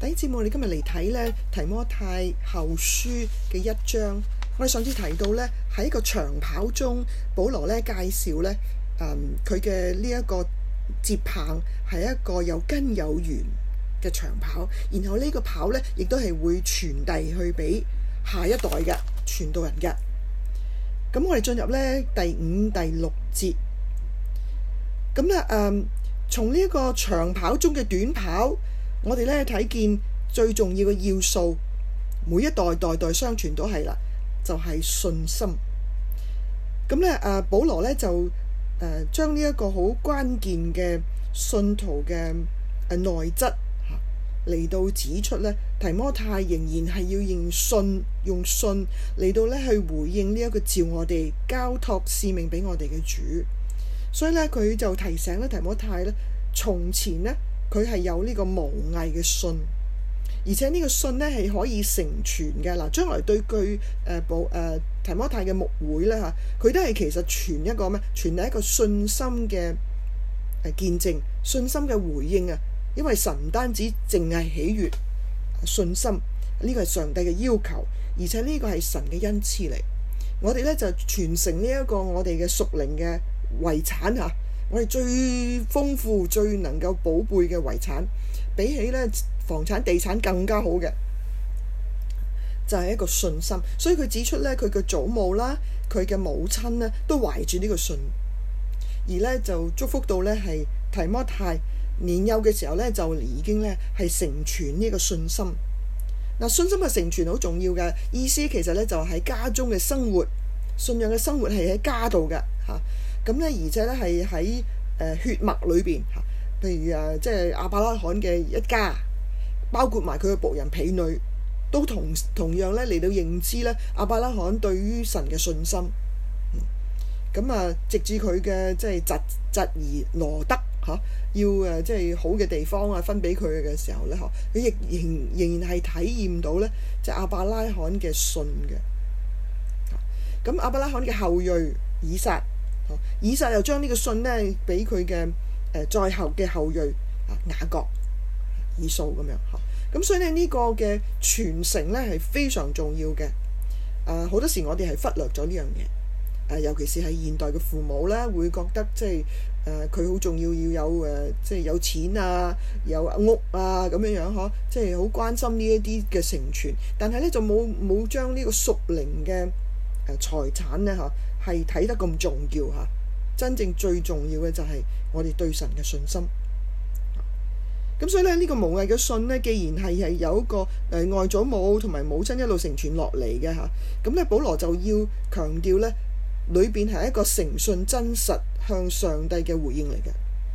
弟兄姊妹，我哋今日嚟睇咧提摩太後書嘅1章。我哋上次提到咧喺一個長跑中，保羅咧介紹咧佢嘅呢一個接棒係一個有根有源嘅長跑，然後呢個跑咧亦都係會傳遞去俾下一代嘅傳道人嘅。咁我哋進入咧第5、第6節。咁咧從呢一個長跑中嘅短跑，我哋咧睇見最重要嘅要素，每一代代代相傳都係啦，就係信心。咁咧保羅咧就將呢一個好關鍵嘅信徒嘅內質嚟到指出咧，提摩太仍然係要用信嚟到咧去回應呢一個召我哋交託使命俾我哋嘅主。所以咧佢就提醒咧提摩太咧，從前咧佢係有呢個無偽嘅信，而且呢個信咧係可以成全嘅。嗱，將來對佢提摩太嘅牧會咧嚇，佢都係其實傳一個咩？傳係一個信心嘅見證，信心嘅回應啊！因為神唔單止淨係喜悅信心，呢個係上帝嘅要求，而且呢個係神嘅恩賜嚟。我哋咧就傳承呢一個我哋嘅屬靈嘅遺產嚇，我哋最豐富、最能夠寶貝嘅遺產，比起咧房產、地產更加好嘅，就係一個信心。所以佢指出咧，佢嘅祖母啦，佢嘅母親咧，都懷住呢個信，而咧就祝福到咧係提摩太年幼嘅時候咧，就已經咧係成全呢個信心。嗱，信心嘅成全好重要嘅意思，其實咧就喺家中嘅生活，信仰嘅生活係喺家度嘅嚇。咁咧，而且咧係喺血脈裏邊嚇，譬如即係亞伯拉罕嘅一家，包括埋佢嘅僕人婢女，都同樣咧嚟到認知咧亞伯拉罕對於神嘅信心。咁直至佢嘅即係侄兒羅得嚇，要即係好嘅地方分俾佢嘅時候咧，佢亦仍然係體驗到咧即係亞伯拉罕嘅信嘅。咁亞伯拉罕嘅後裔以撒。以撒又將呢個信咧俾佢嘅再後嘅後裔雅各、以掃咁樣嚇。咁所以咧呢個嘅傳承咧係非常重要嘅。好多時我哋係忽略咗呢樣嘢。尤其是係現代嘅父母咧，會覺得即係佢好重要，要有即係有錢啊，有屋啊咁樣樣呵，即係好關心呢一啲嘅成全。但係咧就冇將呢個屬靈嘅財產咧嚇係睇得咁重要嚇。真正最重要嘅就係我哋對神嘅信心。咁所以咧呢個無偽嘅信咧，既然係有一個外祖母同埋母親一路承傳落嚟嘅嚇，咁咧保羅就要強調咧，裏邊係一個誠信真實向上帝嘅回應嚟嘅。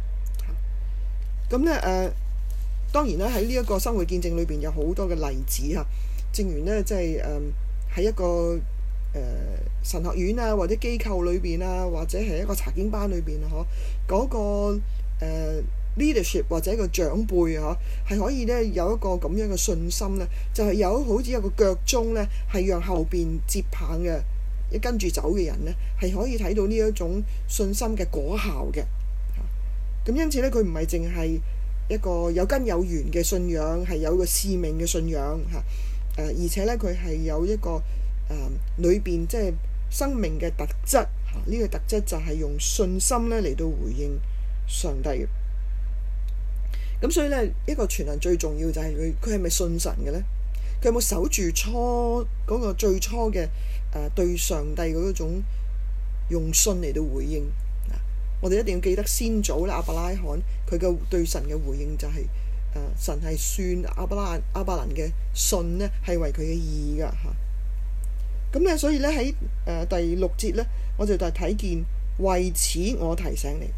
咁咧當然啦，喺呢一個生活見證裏邊有好多嘅例子嚇。正如咧即係喺一個神學院啊，或者機構裏邊啊，或者係一個查經班裏邊啊，嗰個leadership 或者一個長輩係可以咧有一個咁樣嘅信心咧，就係有好似有個腳蹤咧，係讓後邊接棒嘅跟住走嘅人咧，係可以睇到呢一種信心嘅果效嘅。咁因此咧，佢唔係淨係一個有根有源嘅信仰，係有個使命嘅信仰嚇。而且咧，佢係有一個裏邊即係生命嘅特質嚇。呢個特質就係用信心咧嚟到回應上帝嘅。咁所以咧，一個傳人最重要就係佢係咪信神嘅咧？佢有冇守住嗰個最初嘅對上帝嗰種用信嚟到回應？我哋一定要記得先祖啦，亞伯拉罕佢嘅對神嘅回應就係神係算亞伯蘭嘅信咧係為佢嘅義㗎嚇。咁咧所以咧喺第6節咧，我就睇見為此我提醒你。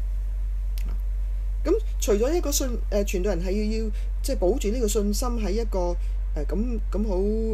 咁除咗一個傳道人係要即係保住呢個信心喺一個咁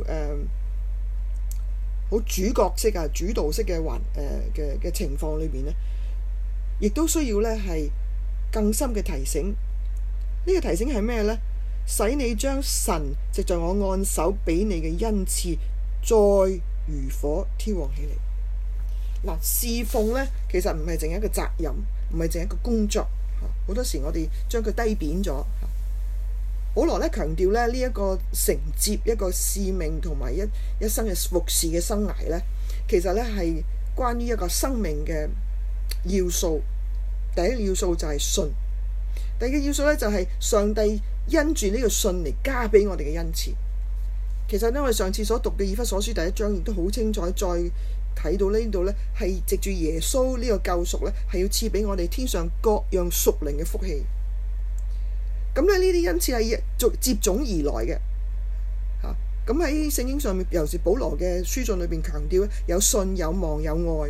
好主角式主導式嘅嘅情況裏邊咧，亦都需要咧係更深嘅提醒。呢個提醒係咩咧？使你將神藉在我按手俾你嘅恩賜再如火挑旺起嚟。嗱，侍奉咧其實唔係淨係一個責任，唔係淨係一個工作。好多時我哋將佢低貶咗。 保羅咧強調咧呢一個承接一個使命同埋一生嘅服侍嘅生涯咧，其實咧係關於一個生命嘅要素。第一個要素就係信，第二個要素咧就係上帝因住呢個信嚟加俾我哋嘅恩賜。其實咧我哋上次所讀嘅以弗所書第1章亦都好清楚，再睇到呢度咧係藉住耶穌呢個救贖咧，係要賜俾我哋天上各樣屬靈嘅福氣。咁咧呢啲恩賜係接踵而來嘅嚇。咁喺聖經上面，尤其是保羅嘅書信裏邊強調咧，有信有望有愛，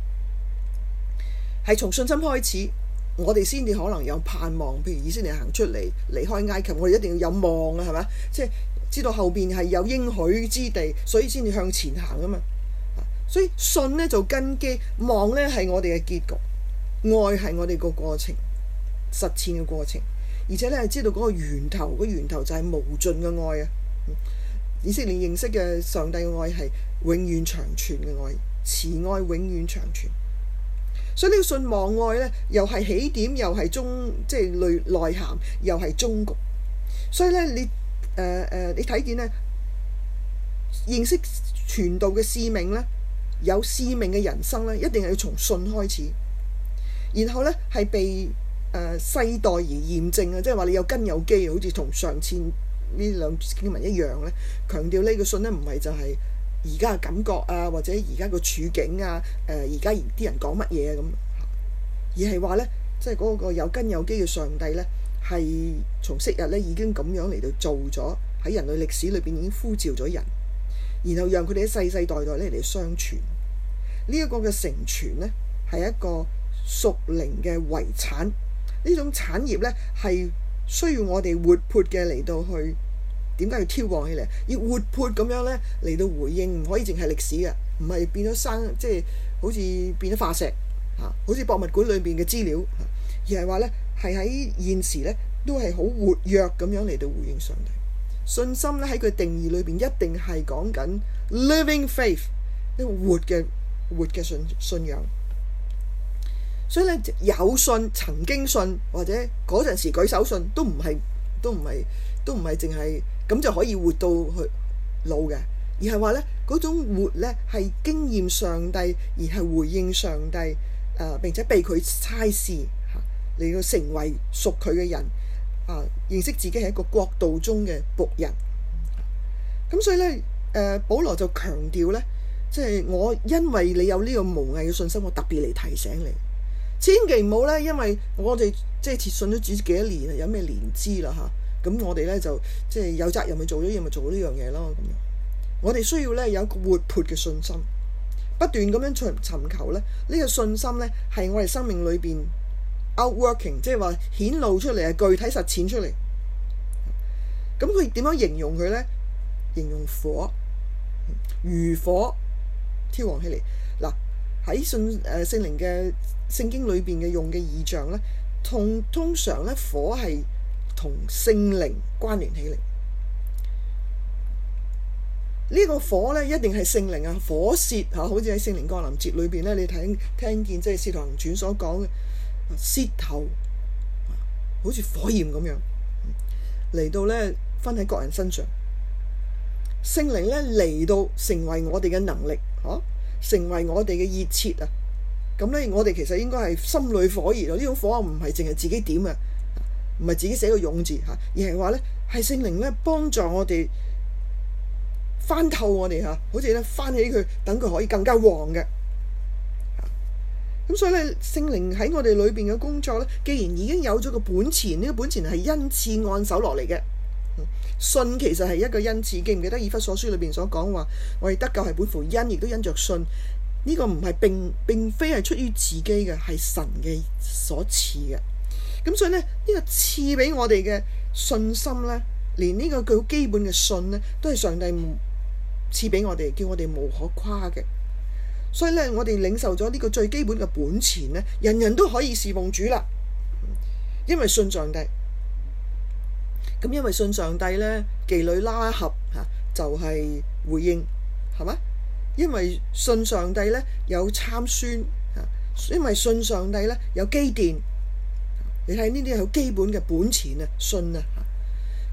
係從信心開始，我哋先至可能有盼望。譬如以色列行出嚟離開埃及，我哋一定要有望啊，係咪？即係知道後邊係有應許之地，所以先至向前行啊嘛。所以信咧就根基，望咧係我哋嘅結局，愛係我哋個過程實踐嘅過程。而且咧係知道嗰個源頭，個源頭就係無盡嘅愛啊！以色列認識嘅上帝嘅愛係永遠長存嘅愛，慈愛永遠長存。所以呢個信望愛咧，又係起點，又係即係內涵，又係終局。所以咧，你睇見咧，認識傳道嘅使命咧，有使命嘅人生咧，一定係要從信開始，然後咧係被世代而驗證啊，即係話你有根有基，好似同上次呢兩經文一樣咧，強調呢個信咧唔係就係而家嘅感覺啊，或者而家個處境啊，而家啲人講乜嘢啊咁，而係話咧，即係嗰個有根有基嘅上帝咧，係從昔日咧已經咁樣嚟到做咗，喺人類歷史裏邊已經呼召咗人，然後讓佢哋喺世世代代咧嚟相傳。呢一個嘅成傳咧係一個屬靈嘅遺產。呢種產業咧係需要我哋活潑嘅嚟到去，點解要挑旺起嚟？要活潑咁樣咧嚟到回應，唔可以淨係歷史嘅，唔係變咗即係好似變咗化石嚇，好似博物館裏邊嘅資料，而係話咧係喺現時咧都係好活躍咁樣嚟到回應上帝。信心咧喺佢定義裏邊一定係講緊 living faith， 一個活嘅信仰。所以咧有信，曾經信，或者嗰陣時舉手信，都唔係淨係咁就可以活到去老嘅，而係話咧嗰種活咧係經驗上帝，而係回應上帝，並且被佢差事嚟到成為屬佢嘅人認識自己係一個國度中嘅僕人。咁所以咧保羅就強調咧，即係我因為你有呢個無偽嘅信心，我特別嚟提醒你。千祈唔好咧，因為我哋即係信咗主幾多年啊，有咩年資啦嚇，咁我哋咧就即係有責任去做咗嘢，咪做呢樣嘢咯咁樣。我哋需要咧有一個活潑嘅信心，不斷咁樣尋求咧，呢個信心咧係我哋生命裏邊 outworking， 即係話顯露出嚟，係具體實踐出嚟。咁佢點樣形容佢咧？形容火，如火挑旺起嚟。嗱，喺聖靈嘅聖經裏邊嘅用嘅意象咧，通常咧火係同聖靈關聯起嚟。呢個火咧一定係聖靈啊，火舌嚇，好似喺聖靈降臨節裏邊咧，你聽見即係《使徒行傳》所講嘅舌頭，好似火焰咁樣嚟到咧分喺各人身上。聖靈咧嚟到成為我哋嘅能力，成為我哋嘅熱切啊！咁咧，我哋其實應該係心裏火熱啊！呢種火唔係淨係自己點啊，唔係自己寫個勇字嚇，而係話咧係聖靈咧幫助我哋翻透我哋嚇，好似咧翻起佢，等佢可以更加旺嘅。咁所以咧，聖靈喺我哋裏邊嘅工作咧，既然已經有咗個本錢，呢個本錢係恩賜按手落嚟嘅。信其實係一個恩賜，記唔記得以弗所書裏邊所講話，我哋得救係本乎恩，亦都因着信。呢個唔係並非係出於自己嘅，係神嘅所賜嘅。咁所以咧，呢個賜俾我哋嘅信心咧，連呢個最基本嘅信咧，都係上帝賜俾我哋，叫我哋無可誇嘅。所以咧，我哋領受咗呢個最基本嘅本錢咧，人人都可以侍奉主啦，因為信上帝。咁因為信上帝咧，妓女拉合就係回應，係嘛？因為信上帝咧有參孫，因為信上帝咧有基甸。你睇呢啲係好基本嘅本錢啊，信啊。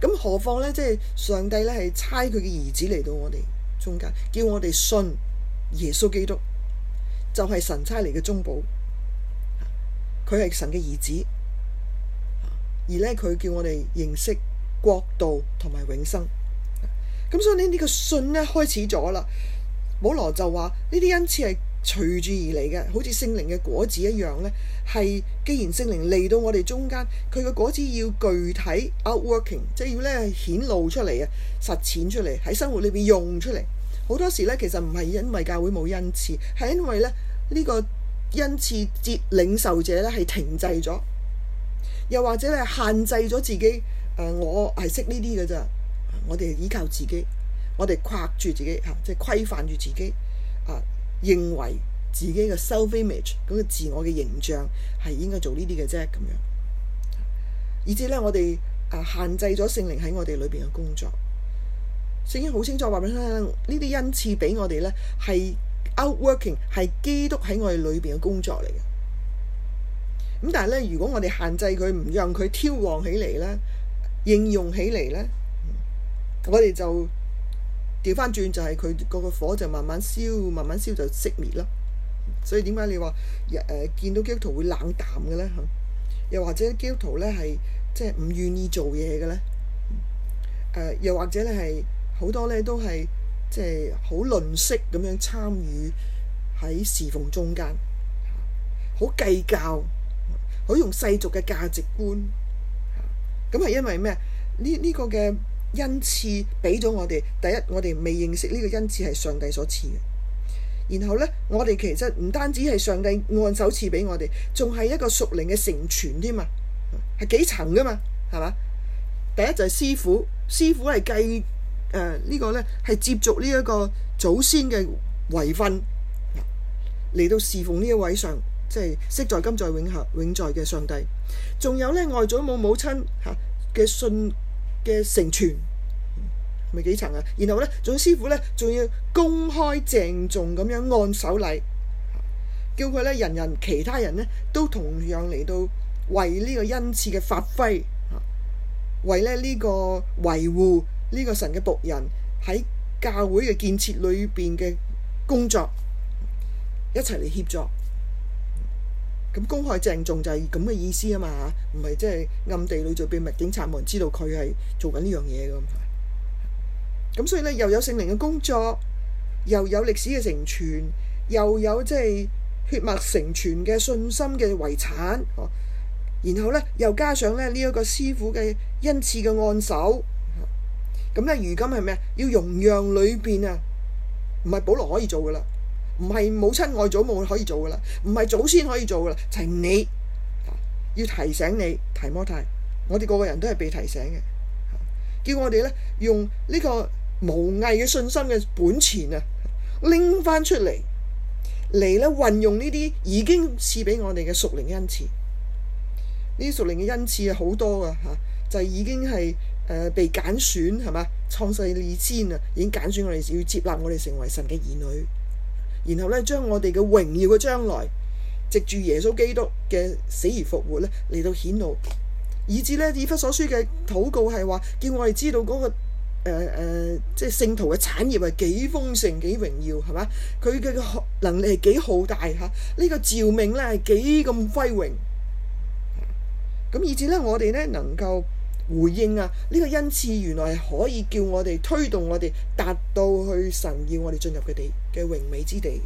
咁何況呢？即係上帝呢係差佢嘅兒子嚟到我哋中間，叫我哋信耶穌基督，就係神差嚟嘅中保。佢係神嘅兒子，而呢佢叫我哋認識國度同埋永生。咁所以呢個信呢開始咗啦。保羅就話呢啲恩賜係隨住而嚟嘅，好似聖靈嘅果子一樣呢，係既然聖靈嚟到我哋中間，佢嘅果子要具體 outworking， 即係要呢顯露出嚟啊，實踐出嚟喺生活裏邊用出嚟。好多時呢，其實唔係因為教會冇恩賜，係因為呢呢個恩賜節領受者呢係停滯咗，又或者咧限制咗自己。我係識呢啲嘅咋，我哋依靠自己，我哋框住自己嚇，即係規範住自己認為自己嘅 self-image 嗰個自我嘅形象係應該做呢啲嘅啫咁樣，以至咧我哋限制咗聖靈喺我哋裏邊嘅工作。聖經好清楚話俾你聽，呢啲恩賜俾我哋咧係 outworking， 係基督喺我哋裏邊嘅工作嚟嘅。咁但係咧，如果我哋限制佢，唔讓佢挑旺起嚟咧，應用起嚟咧，我哋就調翻轉，就係佢個火就慢慢燒，慢慢燒就熄滅啦。所以點解你話見到基督徒會冷淡嘅咧？又或者基督徒咧係即係唔願意做嘢嘅咧？又或者咧係好多咧都係即係好吝嗇咁樣參與喺侍奉中間，好計較，好用世俗嘅價值觀。咁係因為咩？呢個嘅恩賜俾咗我哋，第一我哋未認識呢個恩賜係上帝所賜嘅，然後呢，我哋其實唔單止係上帝按手賜俾我哋，仲係一個屬靈嘅承傳添嘛，係幾層噶嘛，係嘛？第一就係師傅，師傅係繼呢個呢係接續呢一個祖先嘅遺訓嚟到侍奉呢一位上，即係昔在今在永在嘅上帝。仲有呢外祖母母親嘅信嘅成全，咪幾層啊？然後呢，仲有師傅呢，仲要公開鄭重咁樣按手禮，叫佢呢人人其他人呢都同樣嚟到為呢個恩賜嘅發揮，為呢個維護呢個神嘅僕人喺教會嘅建設裏邊嘅工作一齊嚟協助。咁公開鄭重就係咁嘅意思啊嘛，唔係即係暗地裏做秘密警察，冇人知道佢係做緊呢樣嘢嘅。咁所以呢，又有聖靈嘅工作，又有歷史嘅成全，又有即係血脈成全嘅信心嘅遺產。然後呢，又加上呢一個師傅嘅恩賜嘅按手。咁呢，如今係咩？要容讓裏邊啊，唔係保羅可以做噶啦。唔係母親外祖母可以做噶啦，唔係祖先可以做噶啦，就係你要提醒你提摩太，我哋個個人都係被提醒嘅，叫我哋咧用呢個無偽嘅信心嘅本錢啊，拎翻出嚟咧運用呢啲已經賜俾我哋嘅屬靈恩賜。呢啲屬靈嘅恩賜係好多噶就係已經係被揀選係嘛，創世以先啊，已經揀選我哋要接納我哋成為神嘅兒女。然後咧，將我哋嘅榮耀嘅將來，藉住耶穌基督嘅死而復活咧，嚟到顯露，以至咧以弗所書嘅禱告係話，叫我哋知道嗰個即係聖徒嘅產業係幾豐盛、幾榮耀，係嘛？佢嘅能力係幾浩大嚇，呢個召命咧係幾咁輝榮。咁以至咧，我哋咧能夠回應呢個恩賜原來係可以叫我哋推動我哋達到去神要我哋進入嘅地嘅榮美之地。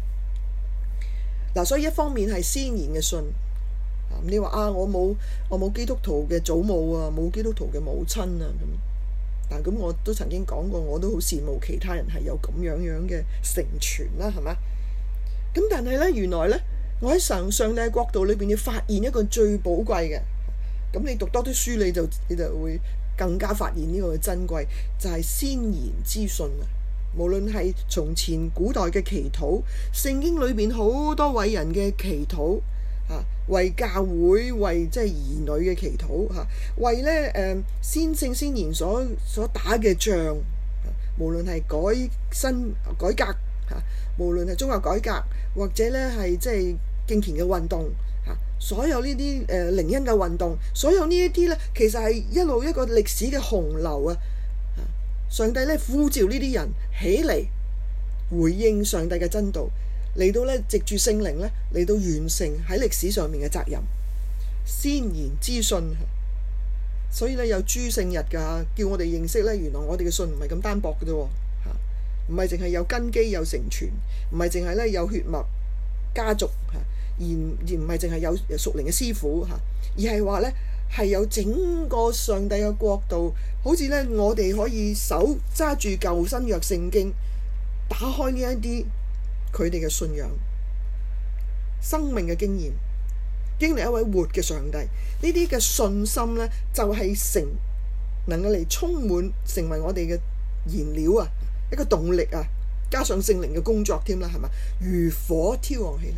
所以一方面係先賢嘅信，你話我冇基督徒嘅祖母啊，冇基督徒嘅母親啊咁，但咁我都曾經講過，我都好羨慕其他人係有咁樣嘅成全啦，係嘛？咁但係咧，原來咧，我喺上帝嘅國度裏邊要發現一個最寶貴嘅。咁你讀多啲書，你就會更加發現呢個嘅珍貴，就係先賢之信啊！無論係從前古代嘅祈禱，聖經裏邊好多偉人嘅祈禱為教會、為即係兒女嘅祈禱為咧先聖先賢所打嘅仗，無論係改革無論係宗教改革或者咧係即係敬虔嘅運動所有呢啲靈恩嘅運動，所有呢一啲呢，其實係一路一個歷史嘅洪流啊！上帝呢呼召呢啲人起嚟回應上帝嘅真道，嚟到呢藉住聖靈呢嚟到完成喺歷史上面嘅責任，先言之信。所以呢，有諸聖日㗎，叫我哋認識呢，原來我哋嘅信唔係咁單薄嘅啫，唔係淨係有根基有承傳，唔係淨係呢有血脈家族而唔係淨係有屬靈嘅師傅而係話呢係有整個上帝嘅國度，好似呢我哋可以手揸住舊新約聖經，打開呢一啲佢哋嘅信仰、生命嘅經驗，經歷一位活嘅上帝，呢啲嘅信心呢，就係能夠嚟充滿，成為我哋嘅燃料啊，一個動力啊，加上聖靈嘅工作添啦，係嘛？如火挑旺起嚟。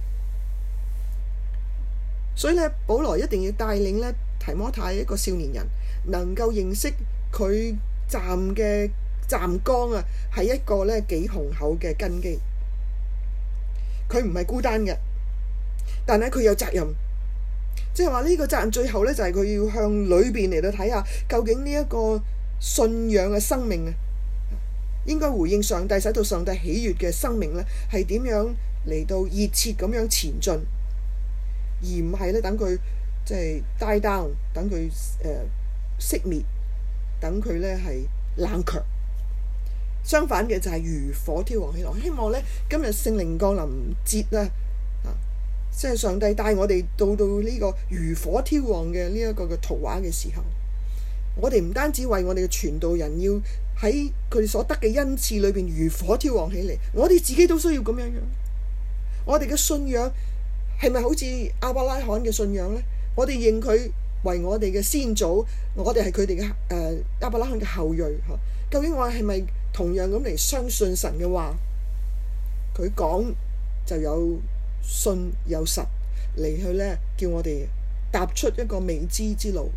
所以咧，保羅一定要帶領咧提摩太一個少年人，能夠認識佢站崗啊，係一個咧幾雄厚嘅根基。佢唔係孤單嘅，但係佢有責任，即係話呢個責任最後咧就係佢要向裏邊嚟到睇下，究竟呢一個信仰嘅生命啊，應該回應上帝，使到上帝喜悅嘅生命咧，係點樣嚟到熱切咁樣前進。而唔係咧，等佢即係 die down，等佢熄滅，等佢咧係冷卻。相反嘅就係如火挑旺起來。希望咧今日聖靈降臨節啊，即係上帝帶我哋到呢個如火挑旺嘅呢一個嘅圖畫嘅時候，我哋唔單止為我哋嘅傳道人要喺佢哋所得嘅恩賜裏邊如火挑旺起嚟，我哋自己都需要咁樣樣。我哋嘅信仰係咪好似亞伯拉罕嘅信仰呢？我哋認佢為我哋嘅先祖，我哋係佢哋嘅亞伯拉罕嘅後裔。究竟我係咪同樣咁嚟相信神嘅話？佢講就有信有實嚟去呢，叫我哋踏出一個未知之路。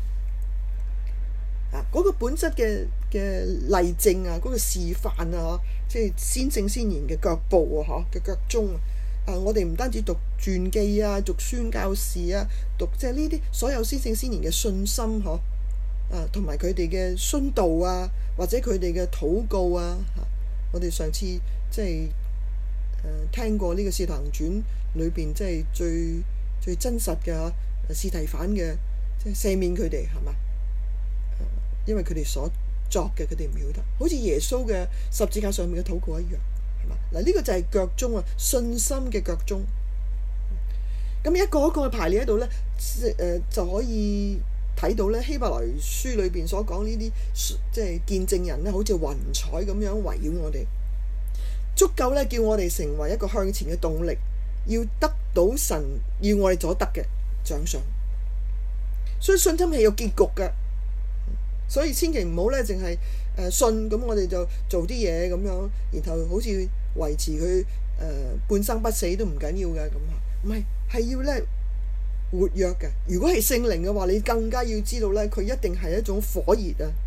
嗰個本質嘅例證啊，嗰個示範啊，即係先聖先賢嘅腳步啊，嘅腳蹤啊。我哋唔單止讀傳記啊，讀宣教士啊，讀即係呢啲所有先聖先賢嘅信心同埋佢哋嘅殉道啊，或者佢哋嘅禱告啊，我哋上次即係聽過呢個《使徒行傳》裏邊即係最真實嘅司提反嘅，即係赦免佢哋係嘛？因為佢哋所作嘅佢哋唔曉得，好似耶穌嘅十字架上面嘅禱告一樣。嗱，呢個就係腳蹤啊，信心嘅腳蹤。咁一個一個嘅排列喺度呢，就可以睇到呢希伯來書裏邊所講呢啲即係見證人呢，好似雲彩咁樣圍繞我哋，足夠呢叫我哋成為一個向前嘅動力，要得到神要我哋所得嘅獎賞。所以信心係有結局嘅，所以千祈唔好呢淨係信，咁我哋就做啲嘢咁樣，然後好似維持佢半生不死都唔緊要嘅咁啊，唔係，係要咧活躍嘅。如果係聖靈嘅話，你更加要知道咧，佢一定係一種火熱啊。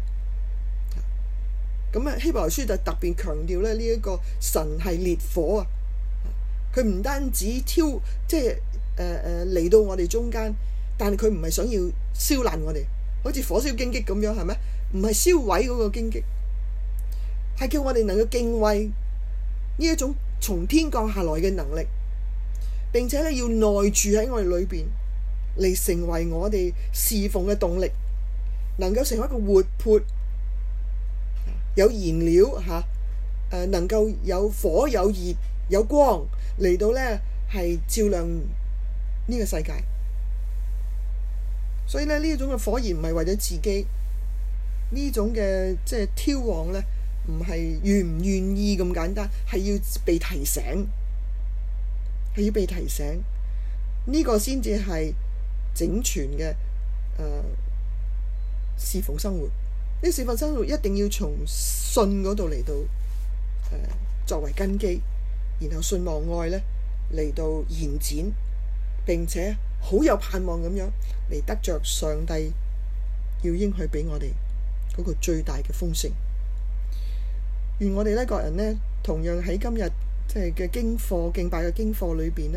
咁啊，希伯來書就特別強調咧呢一個神係烈火啊，佢唔單止即係嚟到我哋中間，但係佢唔係想要燒爛我哋，好似火燒荊棘咁樣，係咪？唔係燒毀嗰個荊棘，係叫我哋能夠敬畏呢一種從天降下來嘅能力，並且咧要內住喺我哋裏邊，嚟成為我哋侍奉嘅動力，能夠成為一個活潑、有燃料能夠有火、有熱、有光嚟到咧係照亮呢個世界。所以咧呢一種嘅火焰唔係為咗自己。呢種嘅即係挑旺呢，唔係願唔願意咁簡單，係要被提醒，係要被提醒。呢個先至係整全嘅侍奉生活。呢侍奉生活一定要從信嗰度嚟到作為根基，然後信望愛呢嚟到延展，並且好有盼望咁樣嚟得着上帝要應許俾我哋嗰個最大嘅豐盛。願我哋呢個人呢，同樣喺今日即係嘅經課敬拜嘅經課裏邊呢，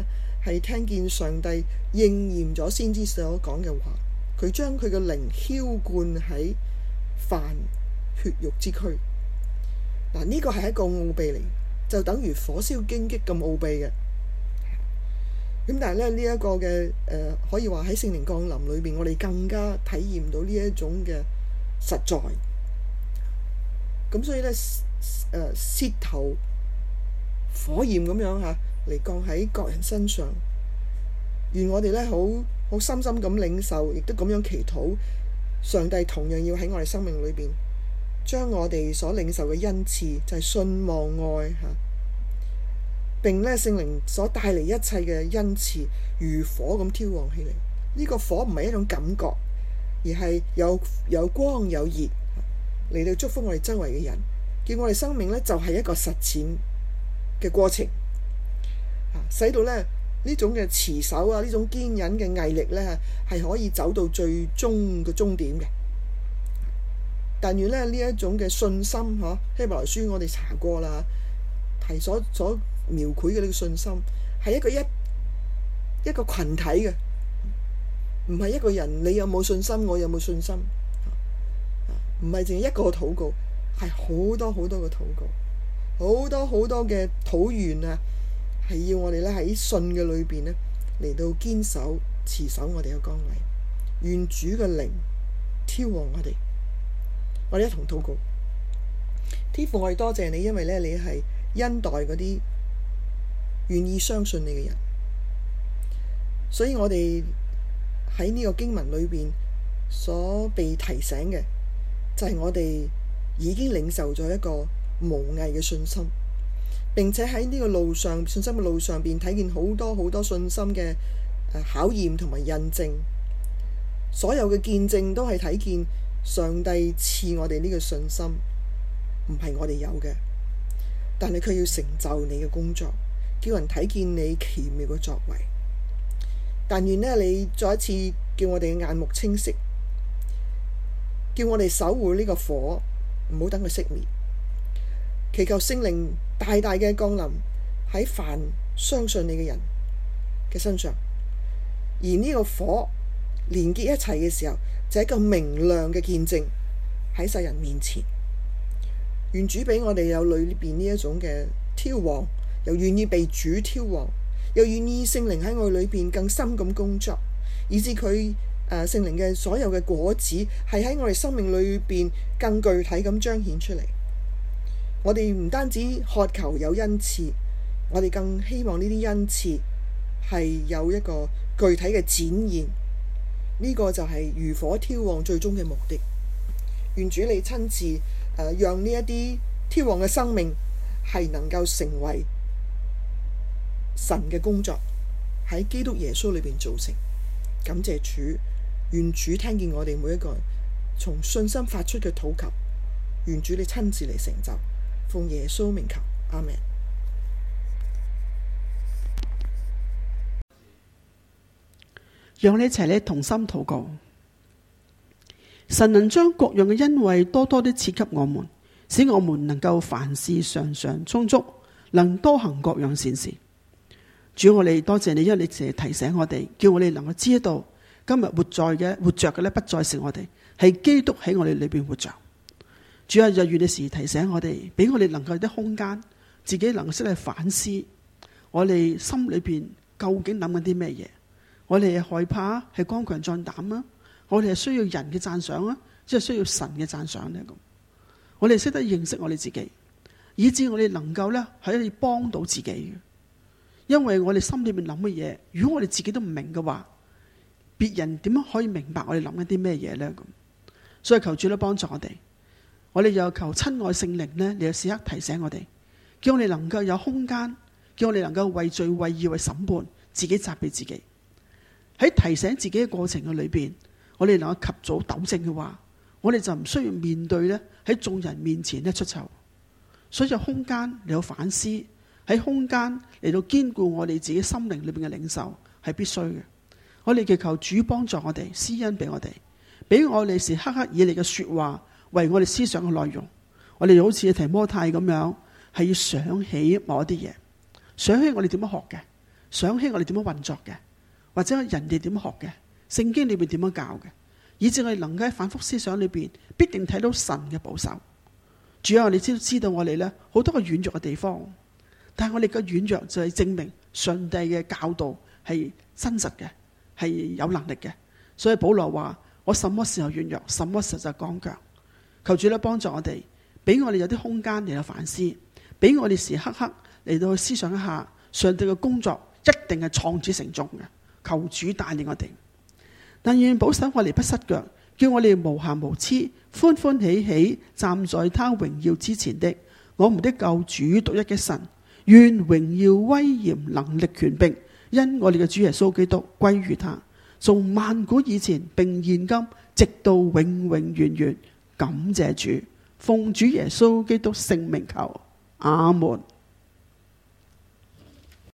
係聽見上帝應驗咗先知所講嘅話，佢將佢嘅靈澆灌喺凡血肉之軀。嗱，呢個係一個奧秘嚟，就等於火燒荊棘咁奧秘嘅。咁但係咧，呢一個嘅可以話喺聖靈降臨裏邊，我哋更加體驗到呢一種嘅實在。咁所以咧，舌頭火焰咁樣嚇嚟降喺各人身上。願我哋咧好深深咁領受，亦都咁樣祈禱，上帝同樣要喺我哋生命裏邊將我哋所領受嘅恩賜，就係信望愛嚇。並咧聖靈所帶嚟一切嘅恩賜，如火咁挑旺起嚟。呢個火唔係一種感覺，而係有光有熱嚟到祝福我哋周圍嘅人，叫我哋生命咧就係一個實踐嘅過程，使到咧呢種嘅持守啊，呢種堅忍嘅毅力咧係可以走到最終嘅終點嘅。但願咧呢一種嘅信心嗬，希伯來書我哋查過啦，係所描繪嘅呢個信心係一個群體嘅，唔係一個人你有冇信心，我有冇信心，唔係淨係一個禱告，係好多好多嘅禱告，好多好多嘅禱願啊，係要我哋咧喺信嘅裏邊咧嚟到堅守持守我哋嘅崗位。願主嘅靈挑旺我哋，我哋一同禱告。天父，我哋多謝你，因為咧你係恩待嗰啲願意相信你嘅人，所以我哋喺呢個經文裏邊所被提醒嘅，就係我哋已經領受咗一個無偽嘅信心，並且喺呢個路上信心嘅路上邊睇見好多好多信心嘅考驗同埋印證，所有嘅見證都係睇見上帝賜我哋呢個信心，唔係我哋有嘅，但係佢要成就你嘅工作，叫人睇見你奇妙嘅作為。但願呢，你再一次叫我哋嘅眼目清晰，叫我哋守護呢個火，唔好等佢熄滅。祈求聖靈大大嘅降臨喺凡相信你嘅人嘅身上，而呢個火連結一齊嘅時候，就係一個明亮嘅見證喺世人面前。願主俾我哋有裏邊呢一種嘅挑旺，又願意被主挑旺，又願意聖靈喺我裏邊更深咁工作，以至佢聖靈嘅所有嘅果子係喺我哋生命裏邊更具體咁彰顯出嚟。我哋唔單止渴求有恩賜，我哋更希望呢啲恩賜係有一個具體嘅展現。呢個就係如火挑旺最終嘅目的。願主你親自讓呢一啲挑旺嘅生命係能夠成為神嘅工作，喺基督耶穌裏邊造成。感謝主，願主聽見我哋每一個人從信心發出嘅禱求，願主你親自嚟成就，奉耶穌名求，阿們。 讓你一齊同心禱告。神能將各樣嘅恩惠多多地賜給我們，使我們能夠凡事常常充足，能多行各樣善事。主，我哋多謝你，因為你成日提醒我哋，叫我哋能夠知道今日活着嘅咧，不再是我哋，係基督喺我哋裏邊活着。主啊，就願你時提醒我哋，俾我哋能夠有啲空間，自己能夠識去反思，我哋心裏邊究竟諗緊啲咩嘢？我哋係害怕，係剛強壯膽啊？我哋係需要人嘅讚賞啊，即係需要神嘅讚賞咧咁。我哋識得認識我哋自己，以致我哋能夠咧可以幫到自己嘅。因為我哋心裏面諗嘅嘢，如果我哋自己都唔明嘅話，別人點樣可以明白我哋諗緊啲咩嘢咧咁？所以求主咧幫助我哋，我哋又求親愛聖靈咧，你有時刻提醒我哋，叫我哋能夠有空間，叫我哋能夠為罪為義為審判，自己責備自己。喺提醒自己嘅過程嘅裏邊，我哋能夠及早糾正嘅話，我哋就唔需要面對咧喺眾人面前咧出醜。所以有空間嚟到反思，喺空間嚟到堅固我哋自己心靈裏邊嘅領受係必須嘅。我哋祈求主幫助我哋，施恩俾我哋，俾我哋時刻刻以你嘅說話為我哋思想嘅內容。我哋好似提摩太咁樣，係要想起某一啲嘢，想起我哋點樣學嘅， 想起我哋點樣運作嘅，或者人哋點樣學嘅，聖經裏邊點樣教嘅，以至我哋能夠喺反覆思想裏邊必定睇到神嘅保守。主要我哋知道我哋呢好多個軟弱嘅地方，但係我哋嘅軟弱就係證明上帝嘅教導係真實嘅，係有能力嘅。所以保羅話：我什麼時候軟弱，什麼時候就剛強。求主咧幫助我哋，俾我哋有啲空間嚟到反思，俾我哋時刻刻嚟到去思想一下上帝嘅工作一定係創始成終嘅。求主帶領我哋，但願保守我哋不失腳，叫我哋無瑕無疵，歡歡喜喜站在他榮耀之前的我們的救主獨一嘅神，願榮耀威嚴能力權柄因我哋嘅主耶穌基督歸於他，從萬古以前並現今直到永永遠遠。感謝主，奉主耶穌基督聖名求，阿門。